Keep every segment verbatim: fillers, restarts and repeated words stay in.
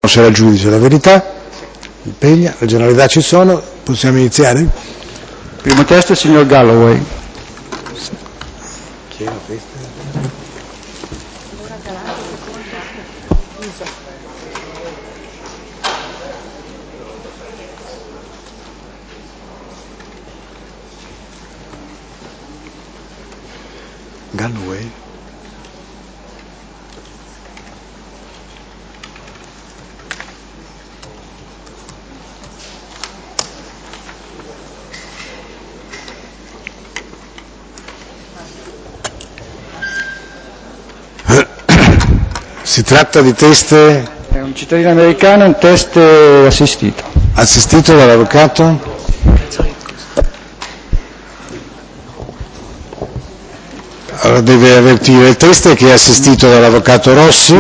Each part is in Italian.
conoscere al giudice la verità, impegna, le generalità ci sono, possiamo iniziare? Primo testo, signor Galloway. Chi era questo? Galloway? Si tratta di teste? È un cittadino americano, un test assistito. Assistito dall'avvocato? Allora deve avvertire il teste che è assistito dall'avvocato Rossi.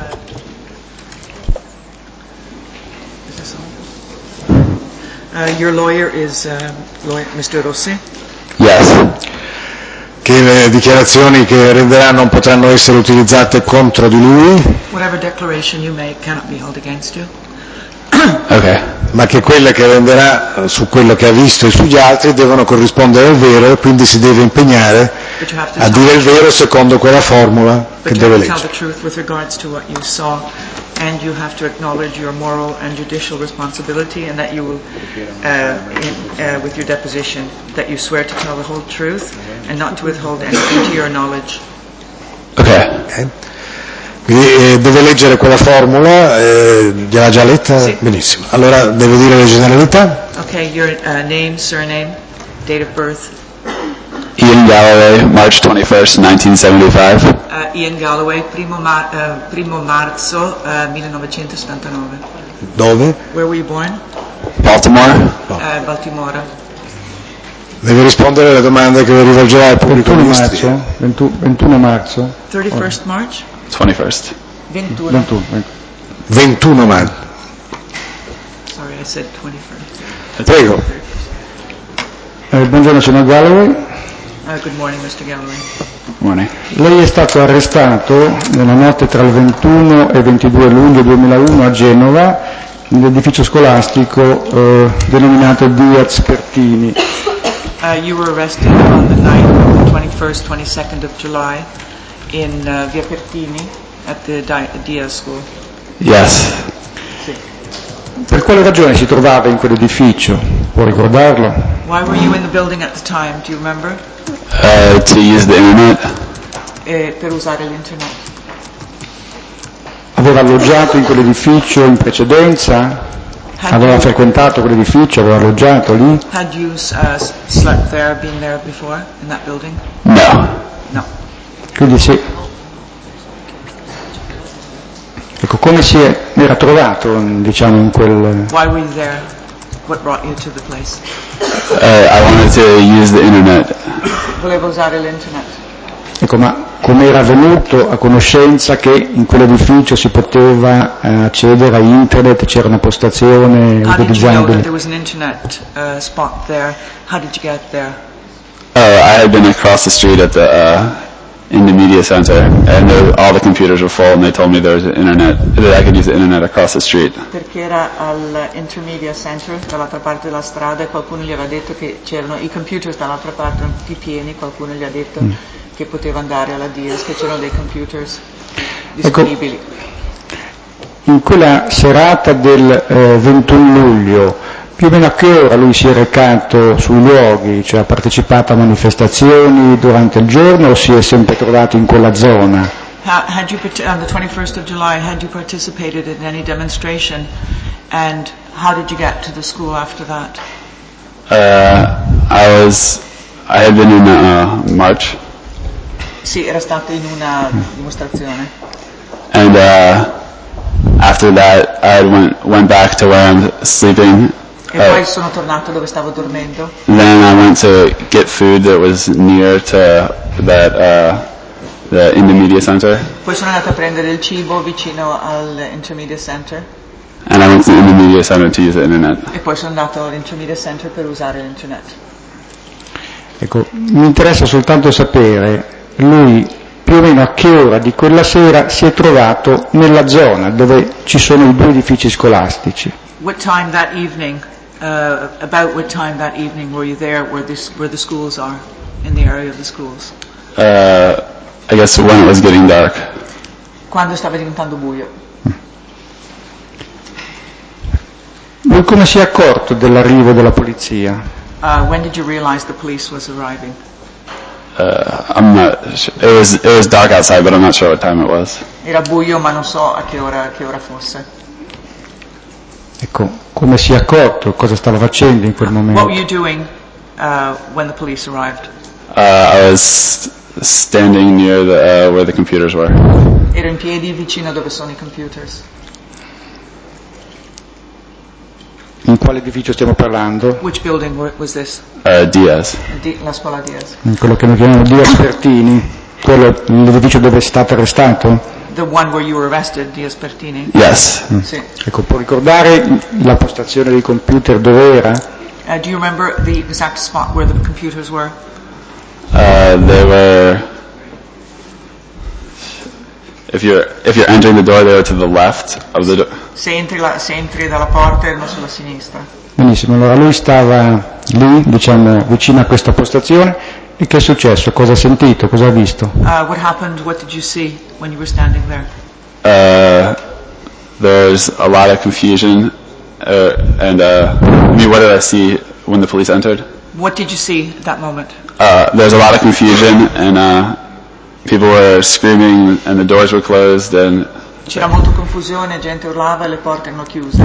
Uh, your lawyer is uh, lawyer, mister Rossi? Yes. Che le dichiarazioni che renderà non potranno essere utilizzate contro di lui. Whatever declaration you make cannot be held against you. Ok. Ma che quelle che renderà su quello che ha visto e sugli altri devono corrispondere al vero, e quindi si deve impegnare a dire il vero secondo quella formula che deve leggere. But you have to tell the truth with regards to what you saw, and you have to acknowledge your moral and judicial responsibility, and that you will, uh, in, uh, with your deposition, that you swear to tell the whole truth and not to withhold anything to your knowledge. Ok. Okay. Quindi eh, deve leggere quella formula, eh, gliel'ha già letta? Sì. Benissimo. Allora deve dire le generalità. Ok, your uh, name, surname, date of birth. Ian Galloway, March twenty-first, nineteen seventy-five. Uh, Ian Galloway, primo, mar- uh, primo marzo uh, millenovecentosettantanove. Dove? Where were you born? Baltimore. Uh, Baltimora. Deve rispondere alle domande che rivolgerà al pubblico ventuno marzo, ventuno marzo. thirty-first March? twenty-first. ventuno. ventuno. ventuno marzo. Sorry, I said twenty-first. Prego. Eh, buongiorno signor Galloway. Uh, good morning, mister Galloway. Morning. Lei è stato arrestato nella notte tra il ventuno e ventidue luglio duemilauno a Genova, nell'edificio scolastico eh, denominato Diaz Pertini. Uh, you were arrested on the night of the twenty-first, twenty-second of July in uh, Via Pertini at the Di- Diaz School. Yes. Per quale ragione si trovava in quell'edificio? Può ricordarlo? Why were you in the building at the time? Do you remember? Uh, to use the internet. Eh, per usare l'internet. Aveva alloggiato in quell'edificio in precedenza? Had Aveva you, frequentato quell'edificio? Aveva alloggiato lì? had you uh, slept there, been there before, in that building? No. No. Quindi sì. Ecco, come si è, era trovato, diciamo, in quel... Why were you there? What brought you to the place? Uh, I wanted to use the internet. Volevo usare l'internet. Ecco, ma come era venuto a conoscenza che in quell'edificio si poteva eh, accedere a internet, c'era una postazione How did you know that utilizzabile? there was an internet uh, spot there? How did you get there? Oh, I had been across the street at the uh, in the media center, and there, all the computers were full, and they told me there was an internet, that I could use the internet across the street. Perché era al Intermedia Center, dall'altra parte della strada, e qualcuno gli aveva detto che c'erano i computer dall'altra parte, erano tutti pieni, qualcuno gli ha detto mm. che poteva andare alla Diaz, che c'erano dei computers disponibili. Ecco, in quella serata del eh, ventuno luglio, più o meno a che ora lui si è recato sui luoghi, cioè ha partecipato a manifestazioni durante il giorno o si è sempre trovato in quella zona? How, had you, on the twenty-first of July, had you participated in any demonstration, and how did you get to the school after that? Uh, I was, I had been in a uh, march. Sì, era stato in una dimostrazione. And uh, after that, I went went back to where I'm sleeping. E poi sono tornato dove stavo dormendo. Then I went to get food that was near to that uh, the Intermedia Center. Poi sono andato a prendere il cibo vicino al Intermedia Center. And I went to the Intermedia Center to use the internet. E poi sono andato all'Intermedia Center per usare l'internet. Ecco, mi interessa soltanto sapere, lui più o meno a che ora di quella sera si è trovato nella zona dove ci sono i due edifici scolastici. What time that evening, uh, about what time that evening were you there where, this, where the schools are, in the area of the schools? Uh, I guess when it was getting dark. Quando stava diventando buio. Lui come si è accorto dell'arrivo della polizia? Uh, when did you realize the police was arriving? Uh, I'm not sure. It was, it was dark outside, but I'm not sure what time it was. Era buio, ma non so a che ora, a che ora fosse. Ecco, come si è accorto, cosa stava facendo in quel momento? What were you doing uh, when the police arrived? Uh, I was standing near the, uh, where the computers were. Ero in piedi vicino dove sono i computers. In quale edificio stiamo parlando? Which building was this? Uh, Diaz. Di, la scuola Diaz. In quello che noi chiamiamo Diaz Pertini, quello l'edificio dove è stato arrestato? The one where you were arrested, Diaz Pertini? Yes. Mm. Sì. Ecco, può ricordare la postazione dei computer dove era? Uh, do you remember the exact spot where the computers were? Uh, they were, if you're, if you're entering the door, they were to the left of the door. Se entri, la, se entri dalla porta erano sulla sinistra. Benissimo, allora lui stava lì, diciamo, vicino a questa postazione, e che è successo? Cosa ha sentito? Cosa ha visto? Uh, what happened? What did you see when you were standing there? Uh, there's a lot of confusion, uh, and, uh, I mean, what did I see when the police entered? What did you see at that moment? Uh, there's a lot of confusion, and, uh, people were screaming, and the doors were closed, and c'era molta confusione, gente urlava e le porte erano chiuse.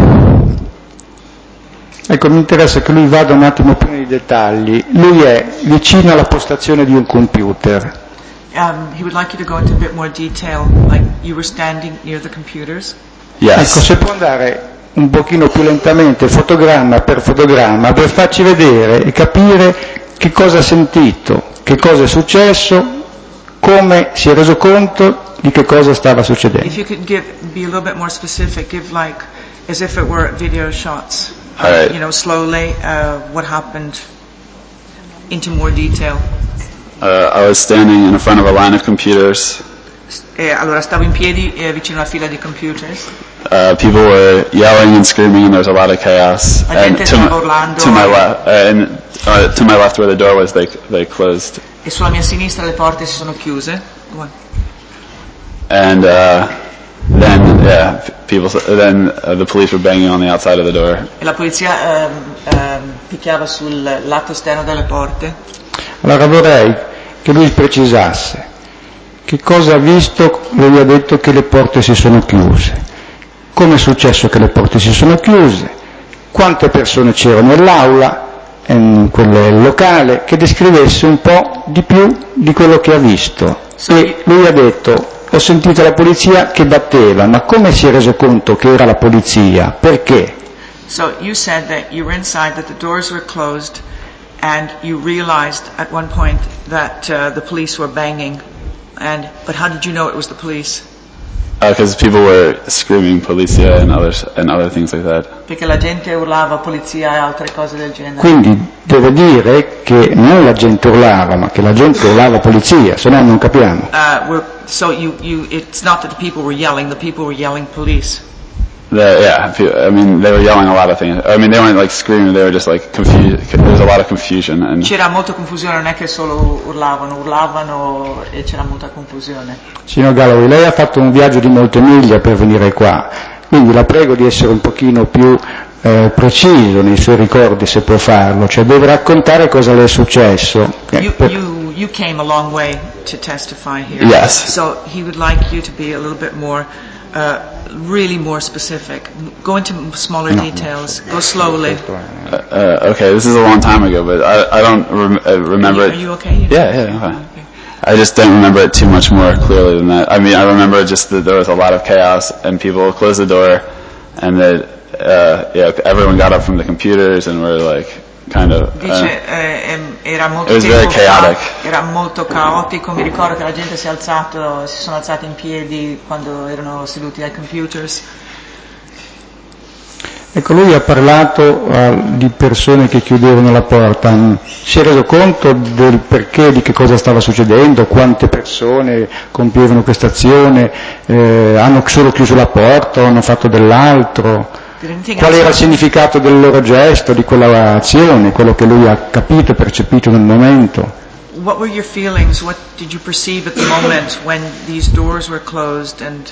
Ecco, mi interessa che lui vada un attimo più nei dettagli. Lui è vicino alla postazione di un computer. Um, he would like you to go into a bit more detail, like you were standing near the computers. yes. Ecco, se può andare un pochino più lentamente, fotogramma per fotogramma, per farci vedere e capire che cosa ha sentito, che cosa è successo, come si è reso conto di che cosa stava succedendo. If you could give, be a little bit more specific, give like, as if it were video shots. All right. You know, slowly, uh, what happened, into more detail. Uh, I was standing in front of a line of computers. Eh, allora, stavo in piedi eh, vicino alla fila di computers. Uh, people were yelling and screaming, and there was a lot of chaos. La gente And to stava my, urlando. to my left, uh, and uh, to my left, where the door was, they they closed. E sulla mia sinistra le porte si sono chiuse. Go on. And uh, then, yeah, people. Then uh, the police were banging on the outside of the door. E la polizia ehm, ehm, picchiava sul lato esterno delle porte. Allora vorrei che lui precisasse che cosa ha visto. Lui ha detto che le porte si sono chiuse. Come è successo che le porte si sono chiuse? Quante persone c'erano nell'aula, in quel locale, che descrivesse un po' di più di quello che ha visto. E lui ha detto: ho sentito la polizia che batteva, ma come si è reso conto che era la polizia? Perché? So you said that you were inside, that the doors were closed, and you realized at one point that uh, the police were banging. And but how did you know it was the police? Because uh, people were screaming "Policia" and others and other things like that. Perché la gente urlava polizia e altre cose del genere. Quindi devo dire che non la gente urlava, ma che la gente urlava polizia, se no non capiamo. Uh, we're, so you, you, it's not that the people were yelling; the people were yelling police. The, yeah, I mean, they were yelling a lot of things. I mean, they weren't like screaming; they were just like confused. There was a lot of confusion. And c'era molta confusione, non è che solo urlavano, urlavano e c'era molta confusione. Signor Galloway, lei ha fatto un viaggio di molte miglia per venire qua, quindi la prego di essere un pochino più eh, preciso nei suoi ricordi, se può farlo, cioè deve raccontare cosa le è successo. You, per... you, you came a long way to testify here. Yes. So he would like you to be a little bit more, uh, really more specific. Go into smaller no, details. No. Go slowly. Uh, uh, okay, this is a long time ago, but I, I don't rem- uh, remember are you, it. Are you okay? You yeah, yeah, okay. okay. I just don't remember it too much more clearly than that. I mean, I remember just that there was a lot of chaos and people closed the door, and that uh, yeah, everyone got up from the computers and were like kind of. Uh, Dice, eh, era molto it was very chaotic. Fa, era molto caotico. Mi ricordo che la gente si è alzato, si sono alzati in piedi quando erano seduti ai computers. Ecco, lui ha parlato uh, di persone che chiudevano la porta, si è reso conto del perché, di che cosa stava succedendo, quante persone compievano questa azione, eh, hanno solo chiuso la porta o hanno fatto dell'altro, qual era il significato del loro gesto, di quella azione, quello che lui ha capito e percepito nel momento. What were your feelings? What did you perceive at the moment when these doors were closed and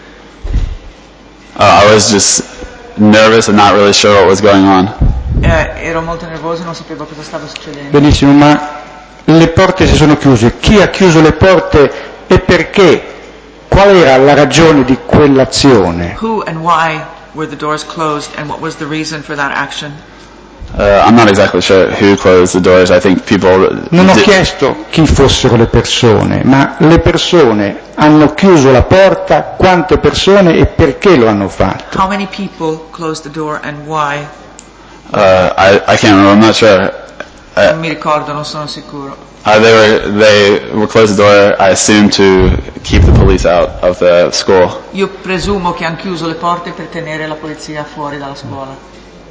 uh, I was just nervous and not really sure what was going on. Eh, ero molto nervoso e non sapevo cosa stava succedendo. Benissimo, ma le porte si sono chiuse. Chi ha chiuso le porte e perché? Qual era la ragione di quell'azione? Who and why were the doors closed and what was the reason for that action? Uh, I'm not exactly sure who closed the doors. I think people... Non ho did... chiesto chi fossero le persone, ma le persone hanno chiuso la porta, quante persone e perché lo hanno fatto? How many people closed the door and why? Uh, I, I can't remember, I'm not sure. Uh, non mi ricordo, non sono sicuro. Uh, they were they would close the door, I assume, to keep the police out of the school. Io presumo che hanno chiuso le porte per tenere la polizia fuori dalla scuola.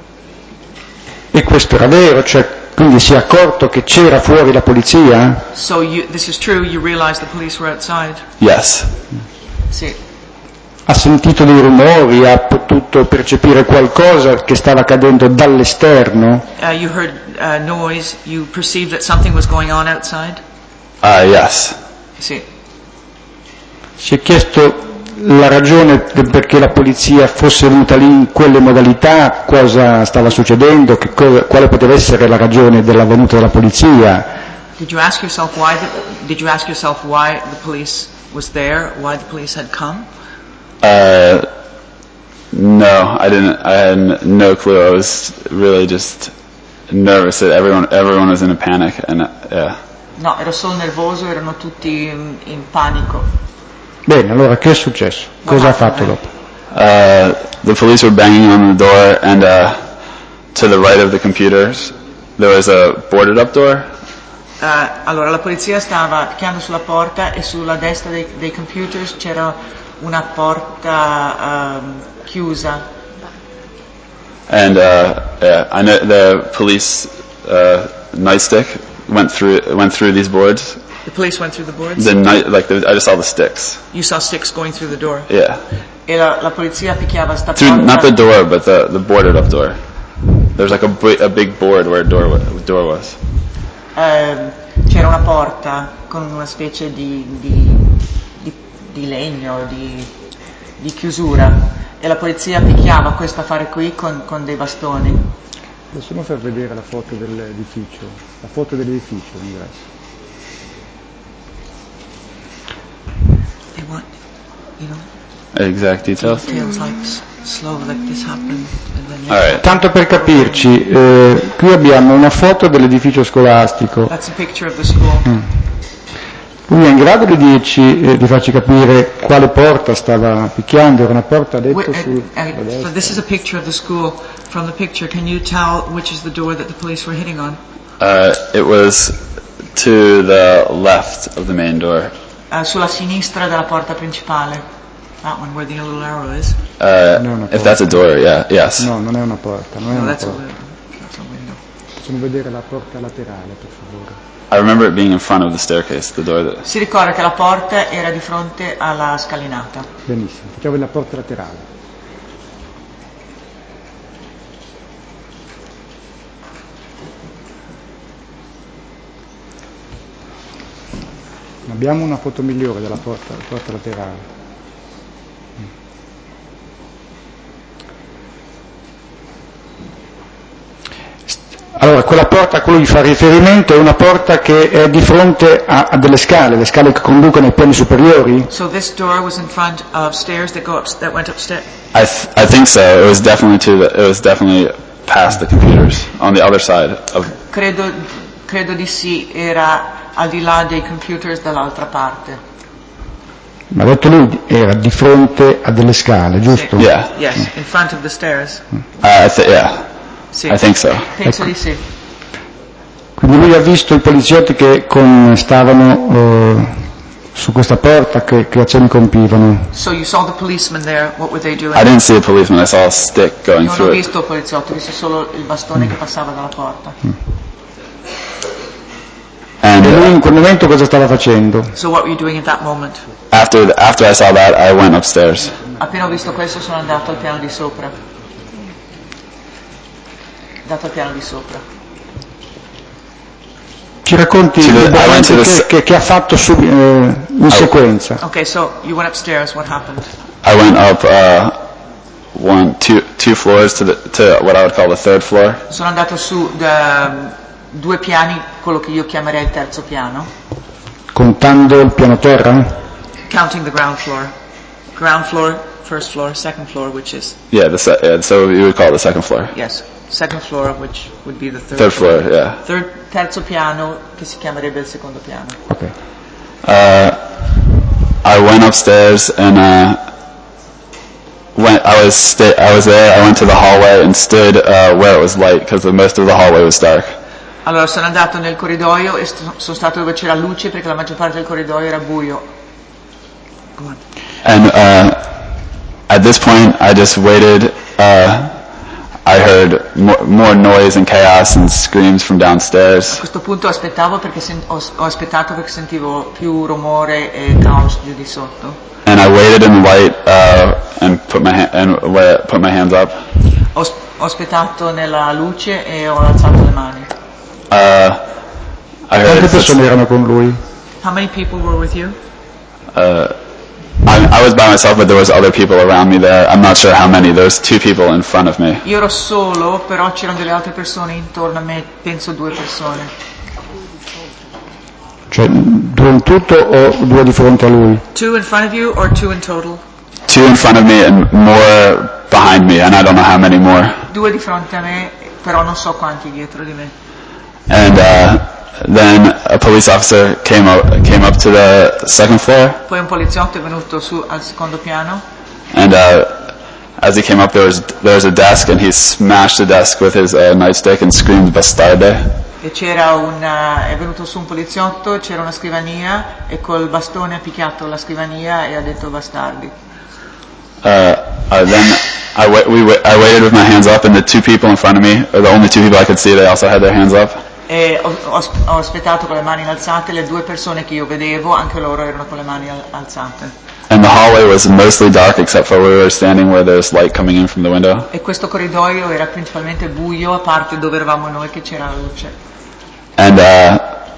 E questo era vero, cioè quindi si è accorto che c'era fuori la polizia? So you, this is true, you realized the police were outside? Yes. Sì. Ha sentito dei rumori, ha potuto percepire qualcosa che stava accadendo dall'esterno? Uh, you heard uh, noise, you perceived that something was going on outside? Uh, yes. Sì. Si è chiesto la ragione perché la polizia fosse venuta lì in quelle modalità, cosa stava succedendo, che cosa, quale poteva essere la ragione della venuta della polizia? Did you ask yourself why the, did you ask yourself why the police was there, why the police had come? Uh, no, I didn't. I had no clue. I was really just nervous that everyone everyone was in a panic, and uh, yeah. No, ero solo nervoso, erano tutti in, in panico. Bene, allora che è successo? Cosa ha fatto dopo? Uh, the police were banging on the door, and uh, to the right of the computers there was a boarded up door. Uh, allora la polizia stava picchiando sulla porta e sulla destra dei, dei computers c'era una porta um, chiusa. And uh, yeah, I know the police uh, nightstick went through went through these boards. The police went through the boards? The night, like the, I just saw the sticks. You saw sticks going through the door? Yeah. E la, la polizia picchiava sta Through, porta? not the door, but the, the boarded up door. There's like a, a big board where a door, wa- door was. Uh, c'era una porta con una specie di, di, di, di legno, di, di chiusura, e la polizia picchiava questo affare qui con, con dei bastoni. Possiamo far vedere la foto dell'edificio? La foto dell'edificio, direi. They want, you know, Exact details. details like s- slow, like this happened, and then All right. Tanto per capirci, eh, qui abbiamo una foto dell'edificio scolastico. That's a picture of the school. Mm. Lui è in grado di dirci, eh, di farci capire quale porta stava picchiando? Era una porta, ha detto, Wait, su, uh, uh, so this is a picture of the school. From the picture, can you tell which is the door that the police were hitting on? Uh, it was to the left of the main door. Uh, sulla sinistra della porta principale. That one, where the little arrow is. Uh, if that's a door, yeah, yes. No, non è una porta, non è No, una that's a, porta. window. That's a window. Facciamo vedere la porta laterale, per favore. I remember it being in front of the staircase, the door that... Si ricorda che la porta era di fronte alla scalinata. Benissimo, facciamo vedere la porta laterale. Abbiamo una foto migliore della porta, la porta laterale. Allora, quella porta a cui lui fa riferimento è una porta che è di fronte a, a delle scale, le scale che conducono ai piani superiori? So this door was in front of stairs that go up, that went upstairs. I th- I think so. It was definitely to the, it was definitely past the computers on the other side of... Credo, credo di sì, era al di là dei computers dall'altra parte. Ma ha detto lui, era di fronte a delle scale, giusto? Sì. Yeah. Yes, in front of the stairs. Uh, I th- yeah. Sì. I think so. Penso Ecco. di sì. Quindi lui ha visto i poliziotti che con, stavano eh, su questa porta che, che azioni compivano? So you saw the policeman there, what were they doing? I didn't see a policeman, I saw a stick going Non ho through it. visto il poliziotto, ho visto solo il bastone mm. che passava dalla porta. Mm. And, e lui in quel momento cosa stava facendo? So what were you doing at that moment? After, the, after I saw that, I went upstairs. Appena ho visto questo sono andato al piano di sopra. Andato al piano di sopra. Ci racconti the, che, che, che ha fatto su, eh, in sequenza. Okay, so you went upstairs, what happened? I went up uh, one, two, two floors to, the, to what I would call the third floor. Sono andato su da, due piani, quello che io chiamerei il terzo piano. Contando il piano terra? Counting the ground floor. Ground floor, first floor, second floor, which is? Yeah, the se- yeah, so you would call it the second floor. Yes. Second floor, which would be the third, third floor. floor yeah. Third, terzo piano, che si chiamerebbe il secondo piano. Okay. Uh, I went upstairs and uh, went. I was sta- I was there. I went to the hallway and stood uh, where it was light because most of the hallway was dark. Allora sono andato nel corridoio e st- sono stato dove c'era luce perché la maggior parte del corridoio era buio. Go on. And uh, at this point, I just waited. Uh, I heard more, more noise and chaos and screams from downstairs. A questo punto aspettavo perché sen- ho, ho aspettato perché sentivo più rumore e caos giù di sotto. And I waited in the light uh, and put my ha- and uh, put my hands up. Ho, ho aspettato nella luce e ho alzato le mani. Uh, I heard Quante persone erano con lui? How many people were with you? Uh, I, I was by myself, but there was other people around me there. I'm not sure how many. There was two people in front of me. Io ero solo, però c'erano delle altre persone intorno a me, penso due persone. Cioè, due in tutto o due di fronte a lui? Two in front of you or two in total? Two in front of me and more behind me, and I don't know how many more. Due di fronte a me, però non so quanti dietro di me. And uh, then a police officer came up came up to the second floor. Poi un poliziotto è venuto su al secondo piano. And uh, as he came up, there was there was a desk, and he smashed the desk with his uh, nightstick and screamed "Bastarde!" E c'era un uh, è venuto su un poliziotto, c'era una scrivania e col bastone ha picchiato la scrivania e ha detto bastardi. Uh, uh, then I, wa- we wa- I waited with my hands up, and the two people in front of me, or the only two people I could see, they also had their hands up. E ho, ho, ho aspettato con le mani alzate, le due persone che io vedevo, anche loro erano con le mani al- alzate. And the hallway was mostly dark, except for we were standing where there's light coming in from the window. E questo corridoio era principalmente buio, a parte dove eravamo noi che c'era la luce. And uh,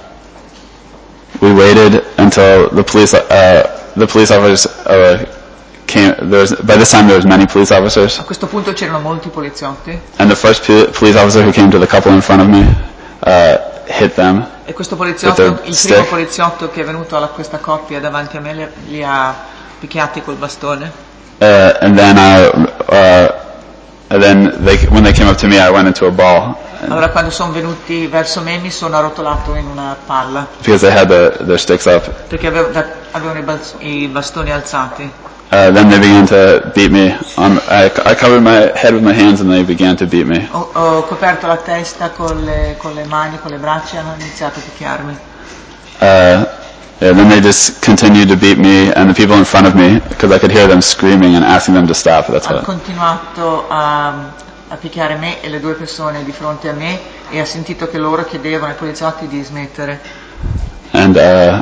we waited until the police uh, the police officers uh, came. There was, by this time there was many police officers. A questo punto c'erano molti poliziotti. And the first p- police officer who came to the couple in front of me uh, hit them. E questo poliziotto, il primo stick. poliziotto che è venuto a questa coppia davanti a me li, li ha picchiati col bastone. Uh, and then I, uh, and then they, when they came up to me, I went into a ball. Allora quando sono venuti verso me mi sono arrotolato in una palla. Because they had the, their sticks up. Perché avevo, da, avevano i, bas, i bastoni alzati. Uh, then they began to beat me. On, I, I covered my head with my hands, and they began to beat me. Ho, ho coperto la testa con le, con le mani, con le braccia e hanno iniziato a picchiarmi. Uh, yeah, then they just continued to beat me and the people in front of me, because I could hear them screaming and asking them to stop. That's Hanno what. continuato a, a picchiare me e le due persone di fronte a me e ha sentito che loro chiedevano ai poliziotti di smettere. And uh,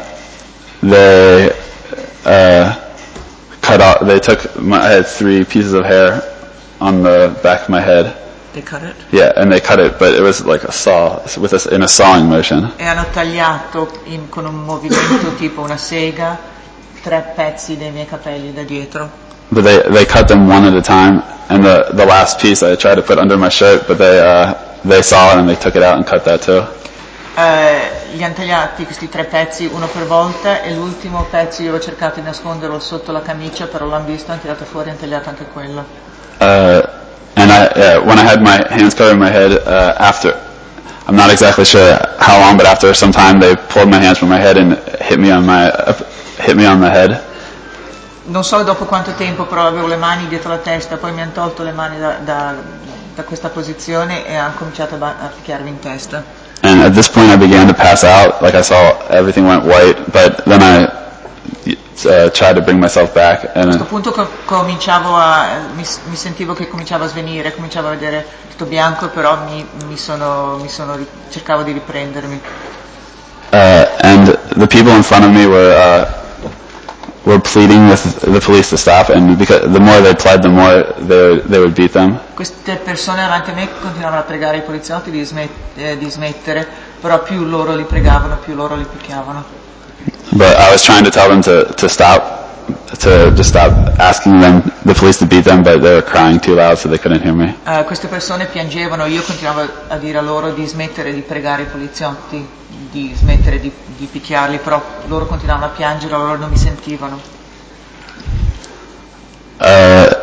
they uh, cut off. They took. My, I had three pieces of hair on the back of my head. They cut it? Yeah, and they cut it, but it was like a saw, with a, in a sawing motion. E hanno tagliato in, con un movimento tipo una sega tre pezzi dei miei capelli da dietro. But they they cut them one at a time, and the the last piece I tried to put under my shirt, but they uh, they saw it and they took it out and cut that too. Uh, li hanno tagliati questi tre pezzi uno per volta e l'ultimo pezzo io ho cercato di nasconderlo sotto la camicia, però l'hanno visto, hanno tirato fuori e hanno tagliato anche quello. Uh, and I uh, when I had my hands covered my head uh, after, I'm not exactly sure how long, but after some time they pulled my hands from my head and hit me on my uh, hit me on the head. Non so dopo quanto tempo, però avevo le mani dietro la testa, poi mi hanno tolto le mani da, da, da questa posizione e hanno cominciato a, ba- a picchiarmi in testa. And at this point I began to pass out, like I saw everything went white, but then I uh, tried to bring myself back. And a questo punto co- cominciavo a, mi, mi sentivo che cominciavo a svenire, cominciavo a vedere tutto bianco, però mi, mi sono, mi sono, cercavo di riprendermi. Uh, and the people in front of me were uh, were pleading with the police to stop, and because the more they pled, the more they they would beat them. Queste persone davanti a me continuavano a pregare i poliziotti di, smet- eh, di smettere, però più loro li pregavano, più loro li picchiavano. But I was trying to tell them to to stop, to just stop asking them, the police to beat them, but they were crying too loud, so they couldn't hear me. Uh, queste persone piangevano, io continuavo a dire a loro di smettere di pregare i poliziotti, di smettere di, di picchiarli, però loro continuavano a piangere, loro non mi sentivano. Uh,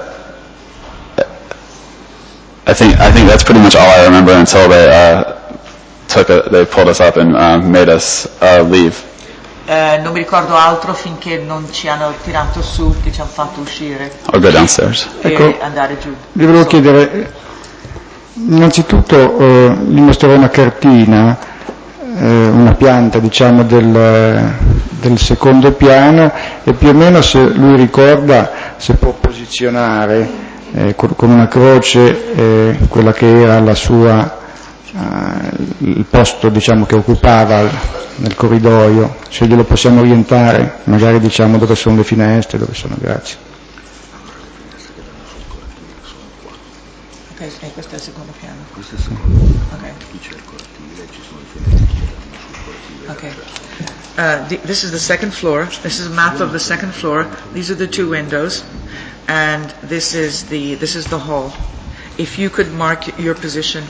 I think I think that's pretty much all I remember until they uh, took a, they pulled us up and uh, made us uh, leave. Eh, non mi ricordo altro finché non ci hanno tirato su, che ci hanno fatto uscire. Or go downstairs. E ecco, andare giù. Vi volevo chiedere, innanzitutto eh, gli mostrerò una cartina, eh, una pianta diciamo del, del secondo piano, e più o meno se lui ricorda se può posizionare eh, con, con una croce eh, quella che era la sua, eh, il posto diciamo che occupava nel corridoio, se glielo possiamo orientare, magari diciamo dove sono le finestre, dove sono, grazie. Ok, okay, questo è il secondo piano. Questo è il secondo piano. Okay. Qui c'è il cortile, ci sono le finestre che danno sul cortile. Okay. Uh, the, this is the second floor. This is a map of the second floor. These are the two windows, and this is the this is the hall. If you could mark your position.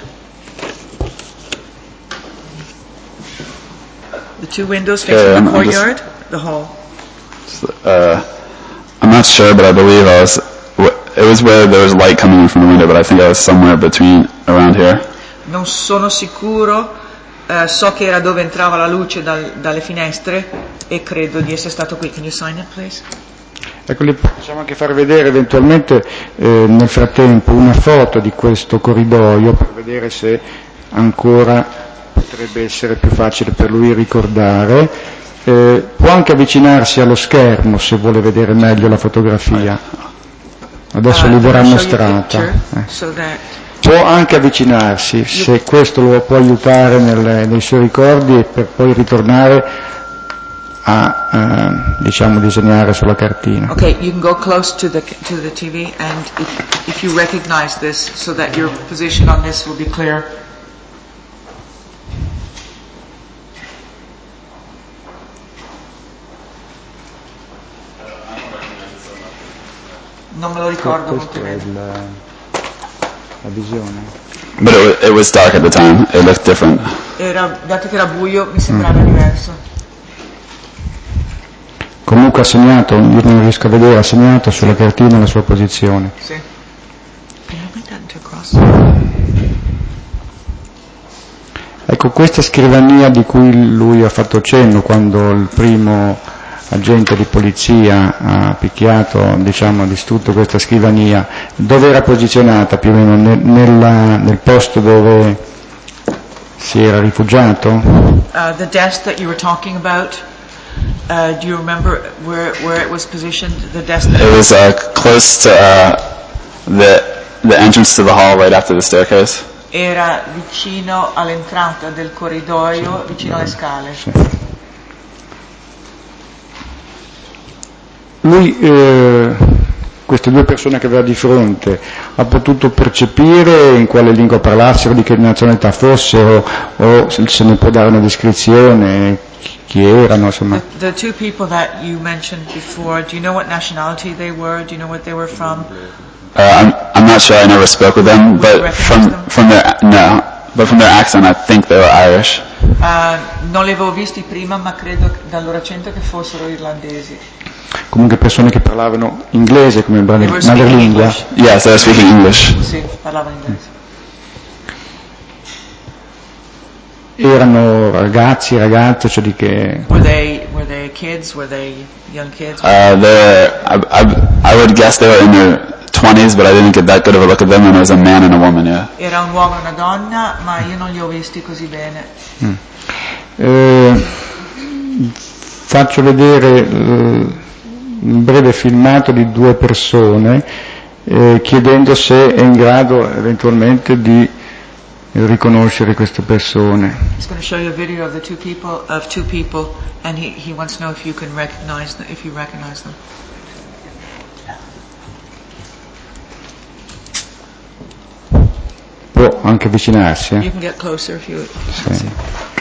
The two windows facing Yeah, the I'm courtyard, just, the hall. Uh, I'm not sure, but I believe I was. It was where there was light coming in from the window, but I think I was somewhere between around here. Non sono sicuro, uh, so che era dove entrava la luce dal, dalle finestre e credo di essere stato qui. Can you sign it, please? Ecco, le possiamo anche far vedere eventualmente eh, nel frattempo una foto di questo corridoio per vedere se ancora potrebbe essere più facile per lui ricordare. Eh, può anche avvicinarsi allo schermo se vuole vedere meglio la fotografia. Adesso Uh, gli verrà show you mostrata. picture, Eh. so that Può anche avvicinarsi, se questo lo può aiutare nel, nei suoi ricordi, e per poi ritornare a eh, diciamo disegnare sulla cartina. Okay, you can go close to the to the T V, and if, if you recognize this, so that your position on this will be clear. Non me lo ricordo molto Questa è bene. la, la visione. But it was, it was dark at the time. It looked different. Era, dato che era buio, mi sembrava mm. diverso. Comunque ha segnato, io non riesco a vedere, ha segnato sulla cartina la sua posizione. Sì. Ecco, questa scrivania di cui lui ha fatto cenno quando il primo agente di polizia ha picchiato, diciamo, ha distrutto questa scrivania, dove era posizionata più o meno? Nel, nella, nel posto dove si era rifugiato? Uh, the desk that you were talking about, uh, do you remember where where it was positioned? The desk. That It was uh, close to uh, the the entrance to the hall, right after the staircase. Era vicino all'entrata del corridoio, sì, vicino alle scale. Sì. Lui, eh, queste due persone che aveva di fronte, ha potuto percepire in quale lingua parlassero, di che nazionalità fossero, o se ne può dare una descrizione, chi erano, insomma. The, the two people that you mentioned before, do you know what nationality they were? Do you know what they were from? Uh, I'm I'm not sure. I never spoke with them, but from them? from their no, but from their accent, I think they were Irish. Uh, non li avevo visti prima, ma credo dal loro accento che fossero irlandesi. Comunque persone che parlavano inglese come madrelingua. Yes, they were speaking English. Sì, parlavano inglese. Erano ragazzi, ragazze, cioè di che... Were they were they kids? Were they young kids? Uh, they I, I I would guess they were in their twenties, but I didn't get that good of a look at them. And it was a man and a woman. Yeah. Era un uomo e una donna, ma io non li ho visti così bene. Mm. Eh, faccio vedere eh, un breve filmato di due persone eh, chiedendo se è in grado eventualmente di riconoscere queste persone. He's going to show you a video of the two people of two people, and he, he wants to know if you can recognize them, if you recognize them. Può anche avvicinarsi. Eh? You can get closer if you. If you sì.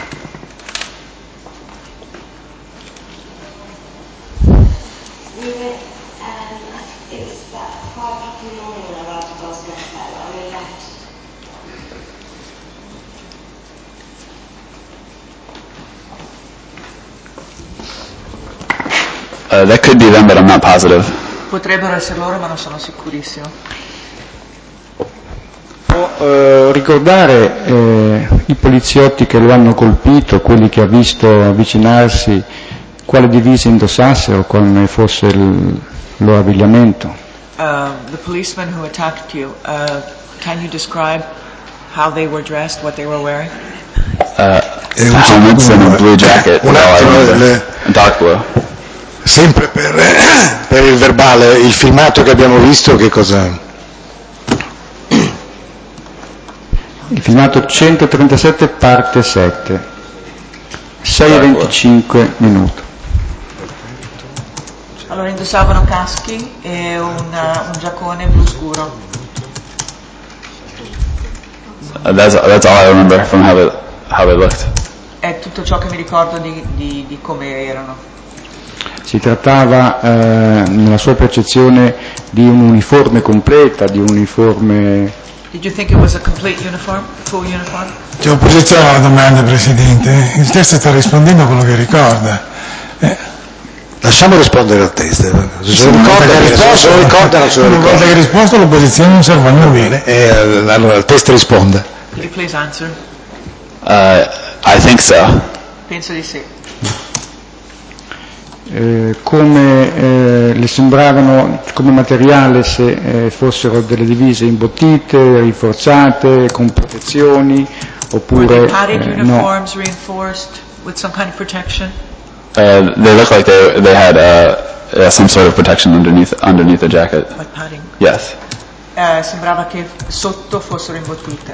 Uh, that could be them, but I'm not positive. Potrebbero essere loro, ma non sono sicurissimo. Può eh, ricordare eh, i poliziotti che lo hanno colpito, quelli che ha visto avvicinarsi, quale divisa indossassero, come fosse il loro abbigliamento? Uh, the policeman who attacked you, uh, can you describe how they were dressed, what they were wearing? Uh, helmets and a blue jacket. Un attimo, le... dark blue. Sempre per, per il verbale, il filmato che abbiamo visto, che cosa? Il filmato centotrentasette parte sette, sei e venticinque minuti. Allora indossavano caschi e una, un giaccone blu scuro. Uh, that's, that's all I remember from how they, how they looked. È tutto ciò che mi ricordo di, di, di come erano. Si trattava eh, nella sua percezione di un'uniforme completa, di un uniforme. Did you think it was a complete uniform, full uniform? C'è opposizione alla domanda, Presidente. Il testo sta rispondendo a quello che ricorda. Eh. Lasciamo rispondere al testo. Se se non ricorda che risposto, non ricorda, non se lo ricorda. ricorda. Che risposto l'opposizione non serve a nulla. E allora il testo risponde. Could you please answer? Uh, I think so. Penso di sì. Eh, come eh, le sembravano come materiale se eh, fossero delle divise imbottite, rinforzate, con protezioni, oppure padded eh, uniforms no. reinforced with some kind of protection? Uh, they look like they they had uh, uh, some sort of protection underneath underneath the jacket. Like padding? Yes. Eh, sembrava che sotto fossero imbottite.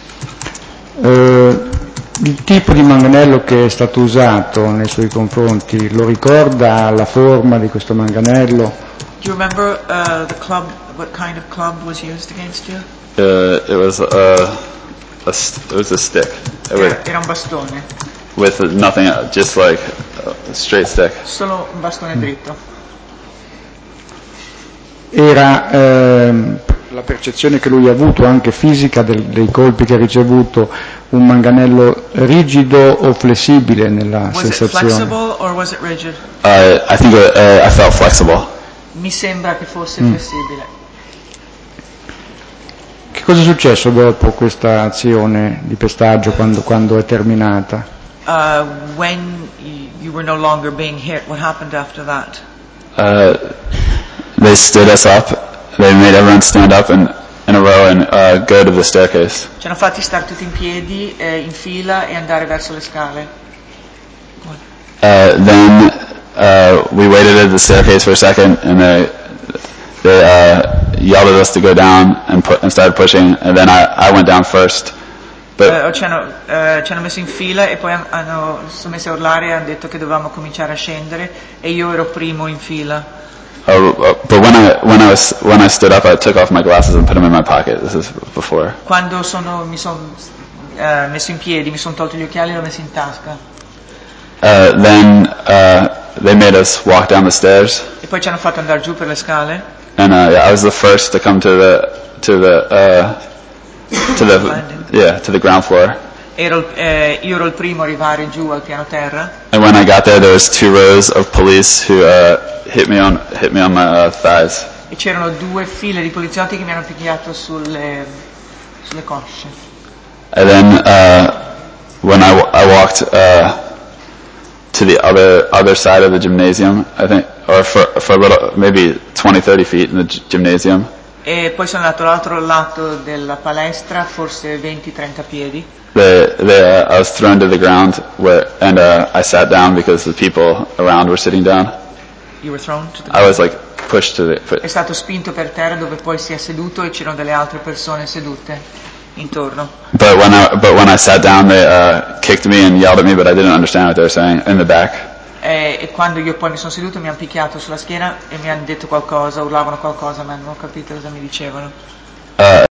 Eh, il tipo di manganello che è stato usato nei suoi confronti lo ricorda la forma di questo manganello? Do you remember uh, the club? What kind of club was used against you? Uh, it was a, a st- it was a stick. It was, Era, era un bastone. with nothing, just like a straight stick. Solo un bastone dritto. Era ehm, la percezione che lui ha avuto anche fisica del, dei colpi che ha ricevuto, un manganello rigido o flessibile nella Was it sensazione? flexible or was it rigid? Uh, I think it, uh, I felt flexible. Mi sembra che fosse Mm. flessibile. Che cosa è successo dopo questa azione di pestaggio quando, quando è terminata? Uh, when y- you were no longer being hit, what happened after that? Uh, they stood us up. They made everyone stand up in, in a row and uh, go to the staircase. Ci hanno fatti stare tutti in piedi, eh, in fila e andare verso le scale. Uh, then uh, we waited at the staircase for a second, and they they uh, yelled at us to go down and put and started pushing. And then I, I went down first. But Eh, ci, hanno, eh, ci hanno messo in fila e poi han- hanno, si sono messi a urlare e hanno detto che dovevamo cominciare a scendere e io ero primo in fila. uh, uh, but when I when I was when I stood up, I took off my glasses and put them in my pocket. This is before. Quando sono, mi sono eh, messo in piedi, mi sono tolto gli occhiali e li ho messi in tasca. Uh, then uh, they made us walk down the stairs, E poi ci hanno fatto andare giù per le scale. and uh, yeah, I was the first to come to the to the uh, to the yeah to the ground floor. Ero, il- eh, io ero il primo a arrivare giù al piano terra And when I got there, there was two rows of police who uh, hit me on hit me on my uh, thighs. e c'erano due file di poliziotti che mi hanno picchiato sulle, sulle cosce. And then uh, when I, w- I walked uh, to the other other side of the gymnasium, I think, or for for a little, maybe twenty, thirty feet in the g- gymnasium, E poi sono andato all'altro lato della palestra, forse venti trenta piedi, they, they, uh, I was thrown to the ground, where, and uh, I sat down because the people around were sitting down. you were thrown to the I was like pushed to the. È stato spinto per terra dove poi si è seduto e c'erano delle altre persone sedute intorno. But when I but when I sat down, they uh, kicked me and yelled at me, but I didn't understand what they were saying in the back. E, e quando io poi mi sono seduto mi hanno picchiato sulla schiena e mi hanno detto qualcosa, urlavano qualcosa, ma non ho capito cosa mi dicevano. Uh,